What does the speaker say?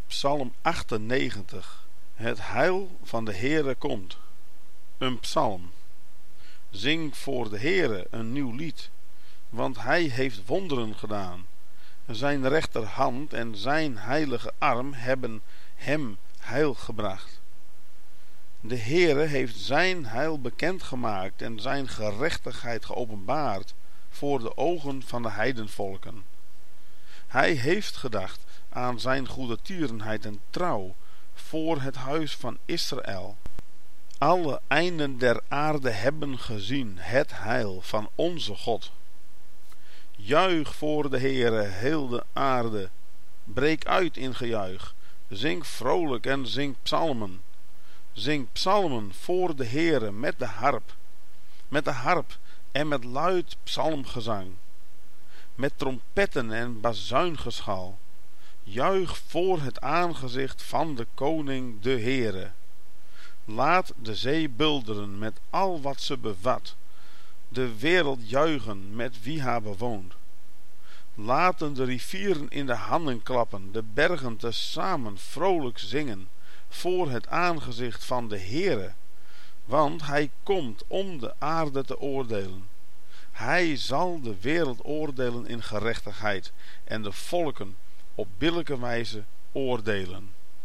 Psalm 98. Het heil van de Heere komt. Een psalm. Zing voor de Heere een nieuw lied, want hij heeft wonderen gedaan. Zijn rechterhand en zijn heilige arm hebben hem heil gebracht. De Heere heeft zijn heil bekendgemaakt en zijn gerechtigheid geopenbaard voor de ogen van de heidenvolken. Hij heeft gedacht aan zijn goedertierenheid en trouw voor het huis van Israël. Alle einden der aarde hebben gezien het heil van onze God. Juich voor de Heere, heel de aarde. Breek uit in gejuich. Zing vrolijk en zing psalmen. Zing psalmen voor de Heere met de harp. Met de harp en met luid psalmgezang. Met trompetten en bazuingeschal. Juich voor het aangezicht van de koning de Heere. Laat de zee bulderen met al wat ze bevat. De wereld juichen met wie haar bewoont. Laten de rivieren in de handen klappen, de bergen tezamen vrolijk zingen voor het aangezicht van de Heere, want hij komt om de aarde te oordelen. Hij zal de wereld oordelen in gerechtigheid en de volken op billijke wijze oordelen.